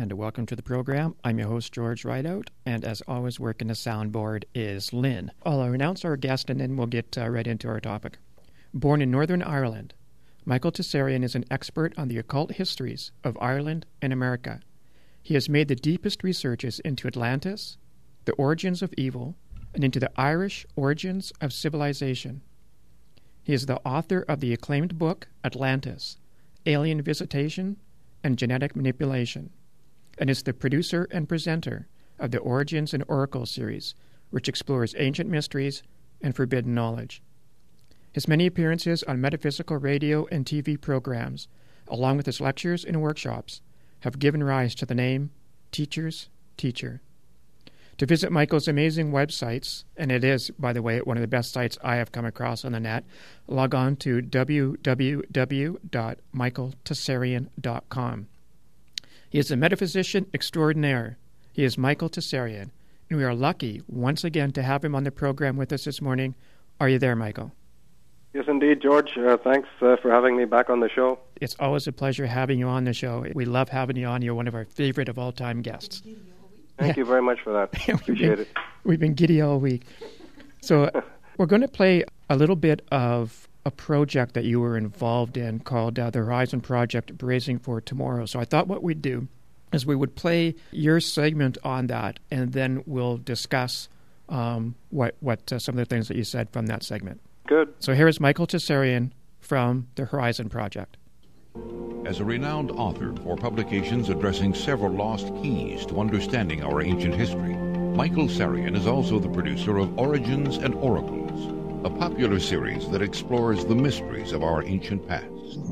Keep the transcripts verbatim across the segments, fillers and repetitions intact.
and welcome to the program. I'm your host, George Rideout, and as always, working the soundboard is Lynn. I'll announce our guest, and then we'll get uh, right into our topic. Born in Northern Ireland, Michael Tessarian is an expert on the occult histories of Ireland and America. He has made the deepest researches into Atlantis, the origins of evil, and into the Irish origins of civilization. He is the author of the acclaimed book, Atlantis, Alien Visitation and Genetic Manipulation, and is the producer and presenter of the Origins and Oracles series, which explores ancient mysteries and forbidden knowledge. His many appearances on metaphysical radio and T V programs, along with his lectures and workshops, have given rise to the name Teacher's Teacher. To visit Michael's amazing websites, and it is, by the way, one of the best sites I have come across on the net, log on to w w w dot michael tessarian dot com. He is a metaphysician extraordinaire. He is Michael Tessarian, and we are lucky once again to have him on the program with us this morning. Are you there, Michael? Yes, indeed, George. Uh, thanks uh, for having me back on the show. It's always a pleasure having you on the show. We love having you on. You're one of our favorite of all-time guests. Thank yeah. you very much for that. Appreciate been, it. We've been giddy all week. So we're going to play a little bit of a project that you were involved in called uh, the Horizon Project Bracing for Tomorrow. So I thought what we'd do is we would play your segment on that, and then we'll discuss um, what, what uh, some of the things that you said from that segment. Good. So here is Michael Tessarian from the Horizon Project. As a renowned author for publications addressing several lost keys to understanding our ancient history, Michael Tessarian is also the producer of Origins and Oracles, a popular series that explores the mysteries of our ancient past.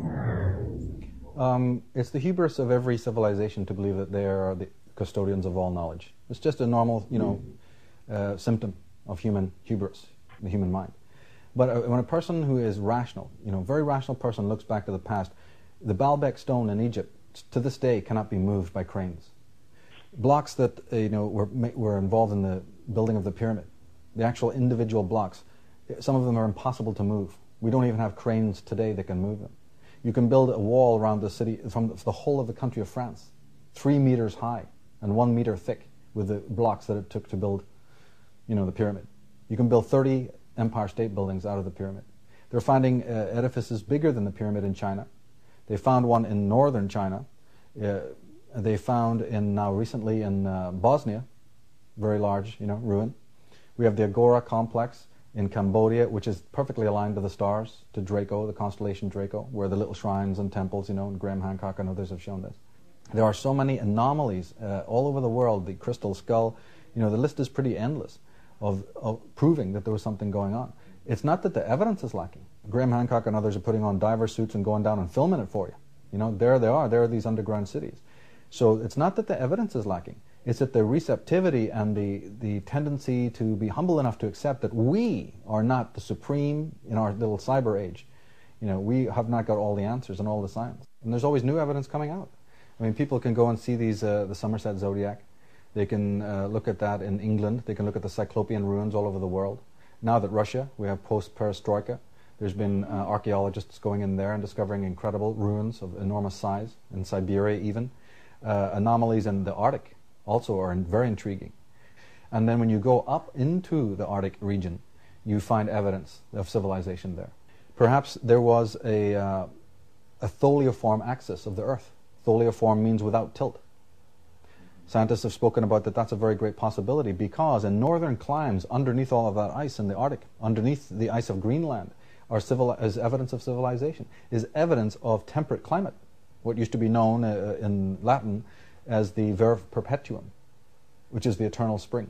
Um, it's the hubris of every civilization to believe that they are the custodians of all knowledge. It's just a normal, you know, uh, symptom of human hubris, the human mind. But uh, when a person who is rational, you know, a very rational person looks back to the past, the Baalbek stone in Egypt, to this day, cannot be moved by cranes. Blocks that uh, you know were were involved in the building of the pyramid, the actual individual blocks, some of them are impossible to move. We don't even have cranes today that can move them. You can build a wall around the city, from the, the whole of the country of France, three meters high and one meter thick, with the blocks that it took to build, you know, the pyramid. You can build thirty Empire State Buildings out of the pyramid. They're finding uh, edifices bigger than the pyramid in China. They found one in northern China. Uh, they found in now recently in uh, Bosnia, very large, you know, ruin. We have the Agora complex in Cambodia, which is perfectly aligned to the stars, to Draco, the constellation Draco, where the little shrines and temples, you know, and Graham Hancock and others have shown this. There are so many anomalies uh, all over the world. The crystal skull, you know, the list is pretty endless of, of proving that there was something going on. It's not that the evidence is lacking. Graham Hancock and others are putting on diver suits and going down and filming it for you. You know, there they are. There are these underground cities. So it's not that the evidence is lacking. It's that the receptivity and the, the tendency to be humble enough to accept that we are not the supreme in our little cyber age. You know, we have not got all the answers and all the science. And there's always new evidence coming out. I mean, people can go and see these uh, the Somerset Zodiac. They can uh, look at that in England. They can look at the Cyclopean ruins all over the world. Now that Russia, we have post-perestroika, there's been uh, archaeologists going in there and discovering incredible ruins of enormous size, in Siberia even. Uh, anomalies in the Arctic also are in, very intriguing. And then when you go up into the Arctic region, you find evidence of civilization there. Perhaps there was a, uh, a tholiiform axis of the Earth. Tholiiform means without tilt. Scientists have spoken about that. That's a very great possibility, because in northern climes, underneath all of that ice in the Arctic, underneath the ice of Greenland, are civil, is evidence of civilization, is evidence of temperate climate, what used to be known uh, in Latin as the verve perpetuum, which is the eternal spring,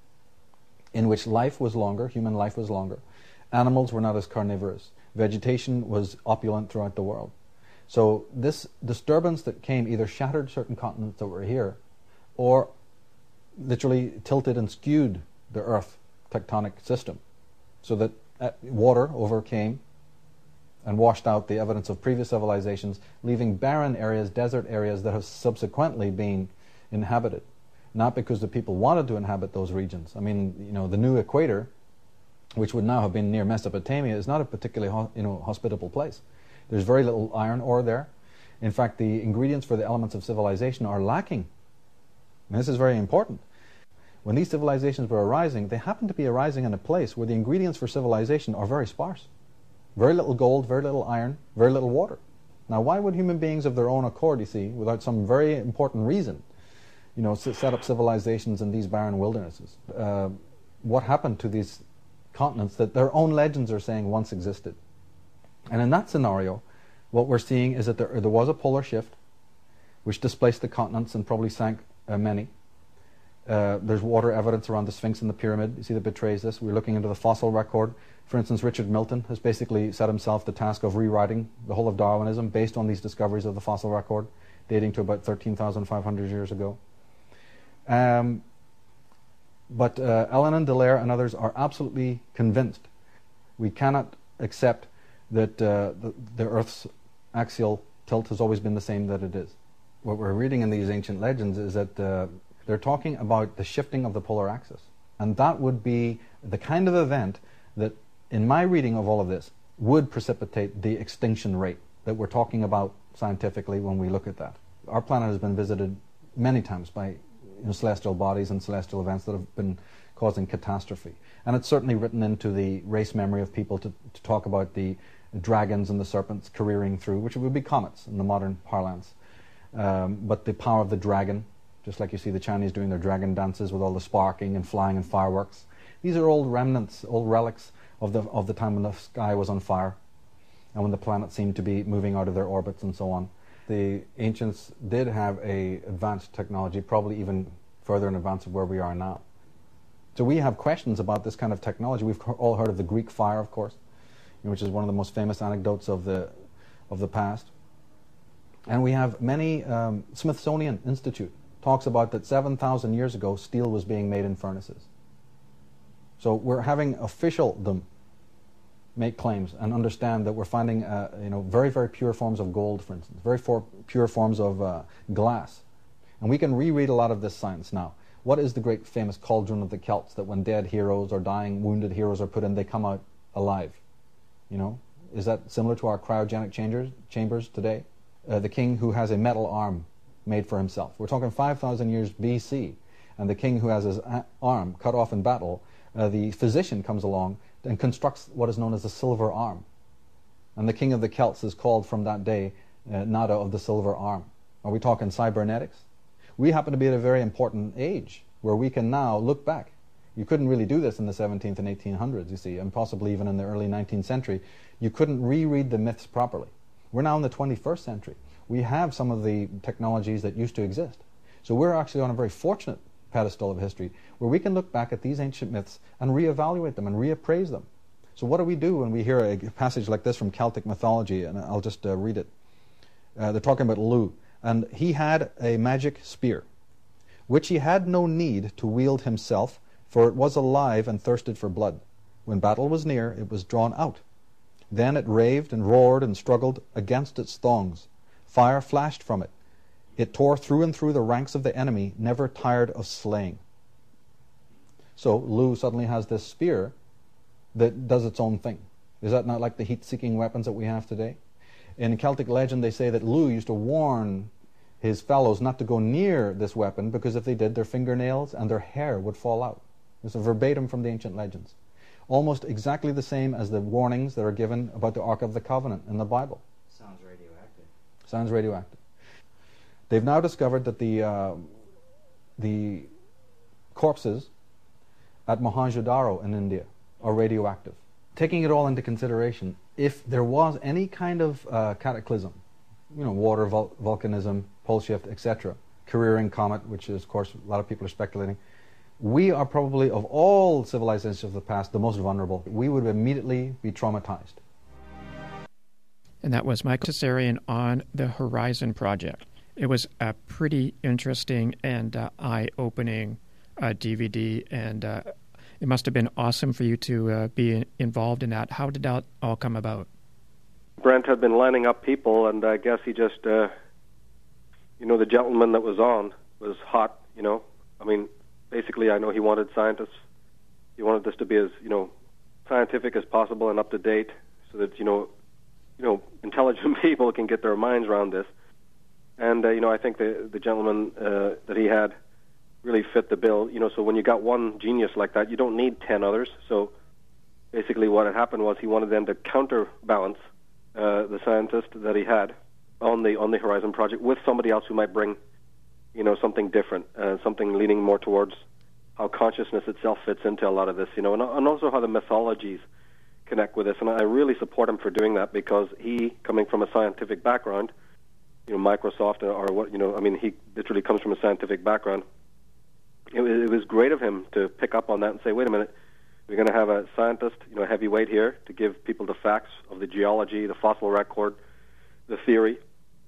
in which life was longer, human life was longer. Animals were not as carnivorous. Vegetation was opulent throughout the world. So this disturbance that came either shattered certain continents that were here, or literally tilted and skewed the Earth tectonic system, so that uh, water overcame and washed out the evidence of previous civilizations, leaving barren areas, desert areas that have subsequently been inhabited. Not because the people wanted to inhabit those regions. I mean, you know, the new equator, which would now have been near Mesopotamia, is not a particularly ho- you know, hospitable place. There's very little iron ore there. In fact, the ingredients for the elements of civilization are lacking And this is very important. When these civilizations were arising, they happened to be arising in a place where the ingredients for civilization are very sparse. Very little gold, very little iron, very little water. Now, why would human beings of their own accord, you see, without some very important reason, you know, set up civilizations in these barren wildernesses? Uh, what happened to these continents that their own legends are saying once existed? And in that scenario, what we're seeing is that there, there was a polar shift which displaced the continents and probably sank uh, many. Uh, there's water evidence around the Sphinx and the pyramid, you see, that betrays this. We're looking into the fossil record. For instance, Richard Milton has basically set himself the task of rewriting the whole of Darwinism based on these discoveries of the fossil record, dating to about thirteen thousand five hundred years ago. Um, but uh, Ellen Dallaire and others are absolutely convinced we cannot accept that uh, the, the Earth's axial tilt has always been the same that it is. What we're reading in these ancient legends is that uh, they're talking about the shifting of the polar axis. And that would be the kind of event that, in my reading of all of this, would precipitate the extinction rate that we're talking about scientifically when we look at that. Our planet has been visited many times by you know, celestial bodies and celestial events that have been causing catastrophe. And it's certainly written into the race memory of people to, to talk about the dragons and the serpents careering through, which would be comets in the modern parlance. Um, but the power of the dragon, just like you see the Chinese doing their dragon dances with all the sparking and flying and fireworks. These are old remnants, old relics of the of the time when the sky was on fire and when the planets seemed to be moving out of their orbits and so on. The ancients did have a advanced technology, probably even further in advance of where we are now. So we have questions about this kind of technology. We've all heard of the Greek fire, of course, which is one of the most famous anecdotes of the of the past. And we have many, um, Smithsonian Institute talks about that seven thousand years ago steel was being made in furnaces. So we're having officialdom make claims and understand that we're finding uh, you know, very, very pure forms of gold, for instance, very for pure forms of uh, glass. And we can reread a lot of this science now. What is the great famous cauldron of the Celts that when dead heroes or dying, wounded heroes are put in, they come out alive? You know, is that similar to our cryogenic chambers, chambers today? Uh, the king who has a metal arm made for himself. We're talking five thousand years B C, and the king who has his arm cut off in battle, uh, the physician comes along and constructs what is known as the silver arm. And the king of the Celts is called from that day uh, Nada of the silver arm. Are we talking cybernetics? We happen to be at a very important age where we can now look back. You couldn't really do this in the seventeenth and eighteen hundreds, you see, and possibly even in the early nineteenth century. You couldn't reread the myths properly. We're now in the twenty-first century. We have some of the technologies that used to exist. So we're actually on a very fortunate pedestal of history where we can look back at these ancient myths and reevaluate them and reappraise them. So what do we do when we hear a passage like this from Celtic mythology? And I'll just uh, read it. Uh, they're talking about Lu. And he had a magic spear, which he had no need to wield himself, for it was alive and thirsted for blood. When battle was near, it was drawn out. Then it raved and roared and struggled against its thongs. Fire flashed from it. It tore through and through the ranks of the enemy, never tired of slaying. So Lu suddenly has this spear that does its own thing. Is that not like the heat-seeking weapons that we have today? In Celtic legend, they say that Lu used to warn his fellows not to go near this weapon because if they did, their fingernails and their hair would fall out. This is verbatim from the ancient legends. Almost exactly the same as the warnings that are given about the Ark of the Covenant in the Bible. Sounds radioactive. Sounds radioactive. They've now discovered that the uh, the corpses at Mohenjo-Daro in India are radioactive. Taking it all into consideration, if there was any kind of uh, cataclysm, you know, water, vul- volcanism, pole shift, et cetera, careering comet, which is, of course, a lot of people are speculating, we are probably, of all civilizations of the past, the most vulnerable. We would immediately be traumatized. And that was Michael Tsarion on the Horizon Project. It was a pretty interesting and uh, eye-opening uh, D V D, and uh, it must have been awesome for you to uh, be involved in that. How did that all come about? Brent had been lining up people, and I guess he just, uh, you know, the gentleman that was on was hot, you know. I mean, basically, I know he wanted scientists. He wanted this to be as, you know, scientific as possible and up to date, so that, you know, you know, intelligent people can get their minds around this. And uh, you know, I think the the gentleman uh, that he had really fit the bill. You know, so when you got one genius like that, you don't need ten others. So basically what had happened was he wanted them to counterbalance uh, the scientist that he had on the on the Horizon Project with somebody else who might bring, you know, something different, uh, something leaning more towards how consciousness itself fits into a lot of this, you know, and, and also how the mythologies connect with this. And I really support him for doing that, because he, coming from a scientific background, you know, Microsoft or what, you know, I mean, he literally comes from a scientific background. It, it was great of him to pick up on that and say, wait a minute, we're going to have a scientist, you know, heavyweight here to give people the facts of the geology, the fossil record, the theory.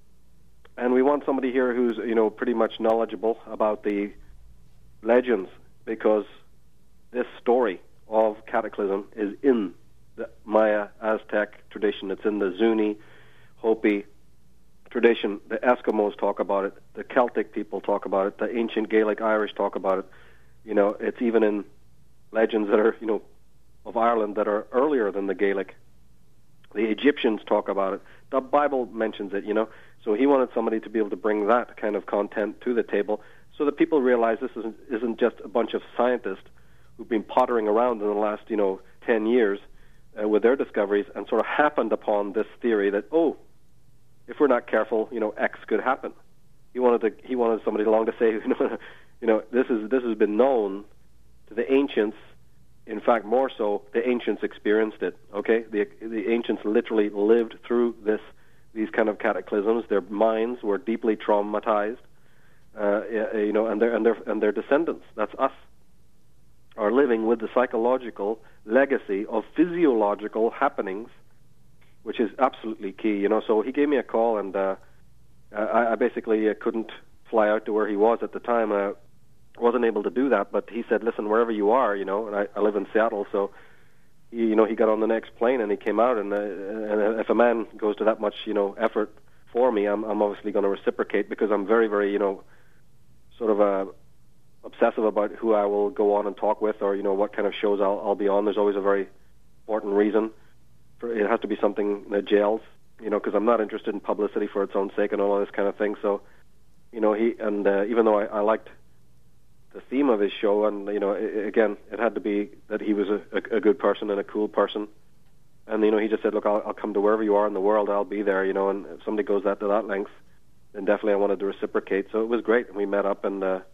And we want somebody here who's, you know, pretty much knowledgeable about the legends, because this story of Cataclysm is in the Maya Aztec tradition. It's in the Zuni, Hopi tradition. The Eskimos talk about it. The Celtic people talk about it. The ancient Gaelic Irish talk about it. You know, it's even in legends that are, you know, of Ireland that are earlier than the Gaelic. The Egyptians talk about it. The Bible mentions it, you know. So he wanted somebody to be able to bring that kind of content to the table so that people realize this isn't, isn't just a bunch of scientists who've been pottering around in the last, you know, ten years uh, with their discoveries and sort of happened upon this theory that, oh, if we're not careful, you know, X could happen. He wanted to, he wanted somebody along to say, you know, you know, this is this has been known to the ancients. In fact, more so, the ancients experienced it. Okay, the the ancients literally lived through this these kind of cataclysms. Their minds were deeply traumatized, uh, you know, and their and their and their descendants, that's us, are living with the psychological legacy of physiological happenings, which is absolutely key. You know, so he gave me a call, and uh, I, I basically uh, couldn't fly out to where he was at the time. I wasn't able to do that, but he said, "Listen, wherever you are, you know," and I, I live in Seattle, so. He, you know, he got on the next plane and he came out, and, uh, and if a man goes to that much, you know, effort for me, I'm, I'm obviously going to reciprocate, because I'm very, very, you know, sort of uh, obsessive about who I will go on and talk with, or, you know, what kind of shows I'll, I'll be on. There's always a very important reason. For, it has to be something that gels, you know, because I'm not interested in publicity for its own sake and all of this kind of thing. So, you know, he, and uh, even though I, I liked the theme of his show, and, you know, it, again, it had to be that he was a, a, a good person and a cool person. And, you know, he just said, look, I'll, I'll come to wherever you are in the world, I'll be there, you know, and if somebody goes that to that length, then definitely I wanted to reciprocate. So it was great, and we met up, and, uh,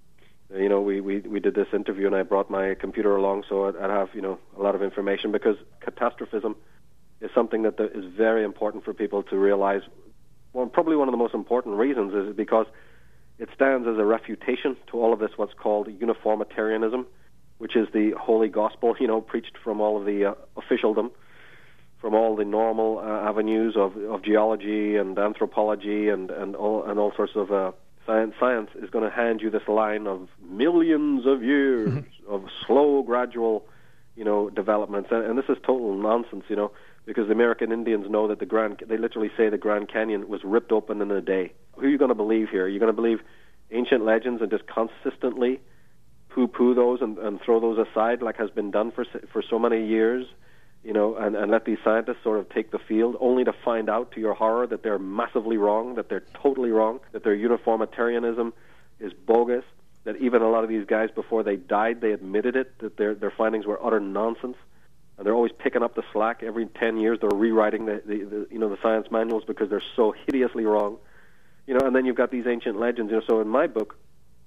you know, we, we, we did this interview, and I brought my computer along so I'd, I'd have, you know, a lot of information, because catastrophism is something that is very important for people to realize. Well, probably one of the most important reasons is because it stands as a refutation to all of this, what's called uniformitarianism, which is the holy gospel, you know, preached from all of the uh, officialdom, from all the normal uh, avenues of, of geology and anthropology and, and, all, and all sorts of uh, science. Science is going to hand you this line of millions of years of slow, gradual, you know, developments. And, and this is total nonsense, you know, because the American Indians know that the Grand, they literally say the Grand Canyon was ripped open in a day. Who are you going to believe here? Are you going to believe ancient legends and just consistently poo-poo those and, and throw those aside like has been done for for so many years, you know, and, and let these scientists sort of take the field, only to find out, to your horror, that they're massively wrong, that they're totally wrong, that their uniformitarianism is bogus, that even a lot of these guys, before they died, they admitted it, that their their findings were utter nonsense. And they're always picking up the slack. Every ten years they're rewriting the, the, the you know the science manuals because they're so hideously wrong. You know, and then you've got these ancient legends. You know, so in my book,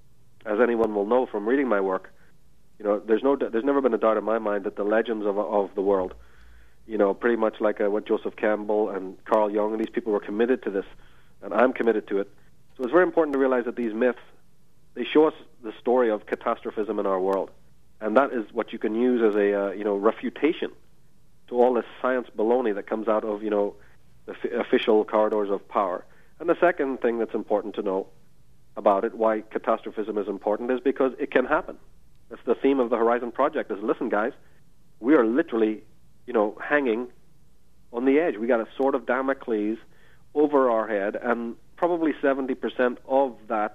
as anyone will know from reading my work, you know, there's no there's never been a doubt in my mind that the legends of of the world, you know, pretty much like uh, what Joseph Campbell and Carl Jung and these people were committed to this, and I'm committed to it. So it's very important to realize that these myths, they show us the story of catastrophism in our world. And that is what you can use as a, uh, you know, refutation to all this science baloney that comes out of, you know, the f- official corridors of power. And the second thing that's important to know about it, why catastrophism is important, is because it can happen. That's the theme of the Horizon Project, is, listen, guys, we are literally, you know, hanging on the edge. We got a sword of Damocles over our head, and probably seventy percent of that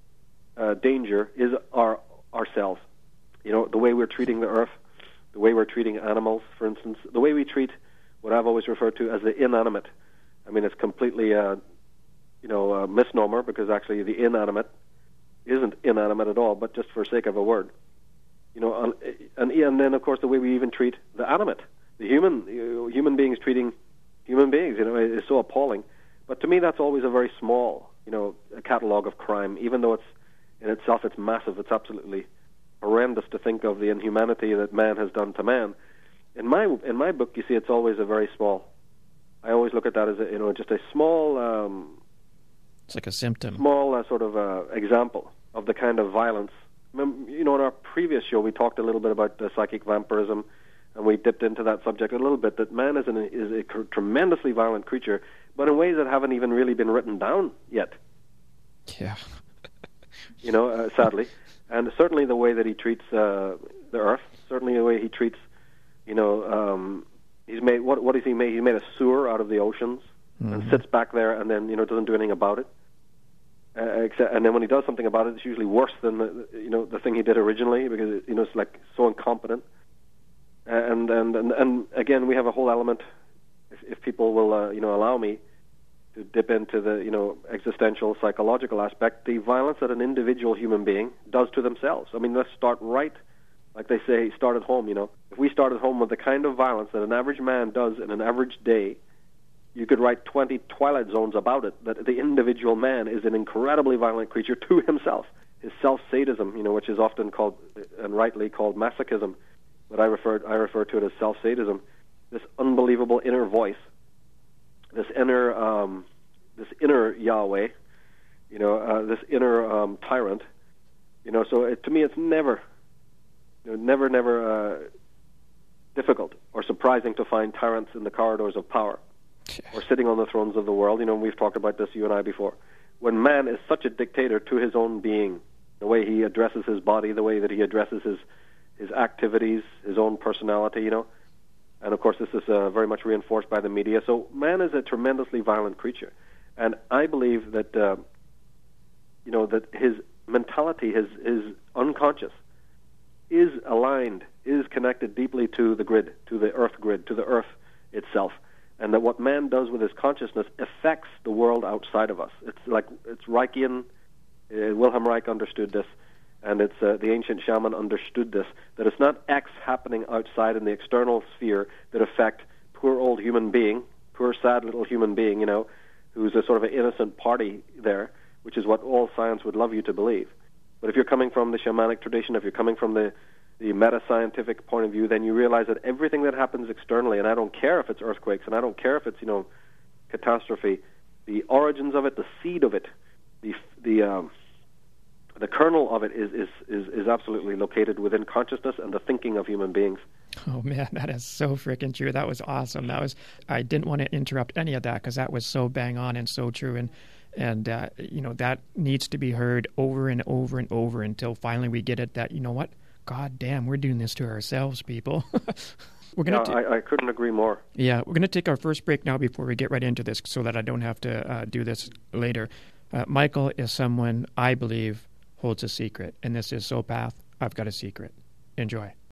uh, danger is our ourselves. You know, the way we're treating the earth, the way we're treating animals, for instance, the way we treat what I've always referred to as the inanimate. I mean, it's completely, uh, you know, a misnomer, because actually the inanimate isn't inanimate at all, but just for sake of a word. You know, and, and then, of course, the way we even treat the animate, the human, you know, human beings treating human beings, you know, is so appalling. But to me, that's always a very small, you know, a catalog of crime, even though it's, in itself, it's massive. It's absolutely horrendous to think of the inhumanity that man has done to man. In my in my book, you see, it's always a very small. I always look at that as a, you know, just a small. Um, it's like a symptom. Small uh, sort of uh, example of the kind of violence. You know, in our previous show, we talked a little bit about uh, psychic vampirism, and we dipped into that subject a little bit. That man is an, is a cr- tremendously violent creature, but in ways that haven't even really been written down yet. Yeah. You know, uh, sadly, and certainly the way that he treats uh, the earth, certainly the way he treats. You know, um, he's made what? What has he made? He made a sewer out of the oceans mm-hmm. and sits back there, and then you know doesn't do anything about it. Uh, except, and then when he does something about it, it's usually worse than the, you know the thing he did originally, because you know it's like so incompetent. And and and, and again, we have a whole element. If, if people will, uh, you know, allow me to dip into the you know existential, psychological aspect, the violence that an individual human being does to themselves. I mean, let's start right. Like they say, start at home, you know. If we start at home with the kind of violence that an average man does in an average day, you could write twenty Twilight Zones about it, that the individual man is an incredibly violent creature to himself. His self-sadism, you know, which is often called, and rightly called, masochism, but I refer, I refer to it as self-sadism, this unbelievable inner voice, this inner, um, this inner Yahweh, you know, uh, this inner um, tyrant, you know, so it, to me it's never... You know, never, never uh, difficult or surprising to find tyrants in the corridors of power or sitting on the thrones of the world. You know, we've talked about this, you and I, before. When man is such a dictator to his own being, the way he addresses his body, the way that he addresses his, his activities, his own personality, you know. And, of course, this is uh, very much reinforced by the media. So man is a tremendously violent creature. And I believe that, uh, you know, that his mentality, his, his unconscious, is aligned, is connected deeply to the grid, to the earth grid, to the earth itself, and that what man does with his consciousness affects the world outside of us. It's like, it's Reichian, uh, Wilhelm Reich understood this, and it's uh, the ancient shaman understood this, that it's not acts happening outside in the external sphere that affect poor old human being, poor sad little human being, you know, who's a sort of an innocent party there, which is what all science would love you to believe. But if you're coming from the shamanic tradition, if you're coming from the, the meta-scientific point of view, then you realize that everything that happens externally, and I don't care if it's earthquakes, and I don't care if it's, you know, catastrophe, the origins of it, the seed of it, the the um, the kernel of it is, is, is, is absolutely located within consciousness and the thinking of human beings. Oh, man, that is so freaking true. That was awesome. That was I didn't want to interrupt any of that because that was so bang on and so true. And And, uh, you know, that needs to be heard over and over and over until finally we get it that, you know what, God damn, we're doing this to ourselves, people. we're gonna. Yeah, t- I, I couldn't agree more. Yeah, we're going to take our first break now before we get right into this so that I don't have to uh, do this later. Uh, Michael is someone I believe holds a secret, and this is Sopath. I've got a secret. Enjoy.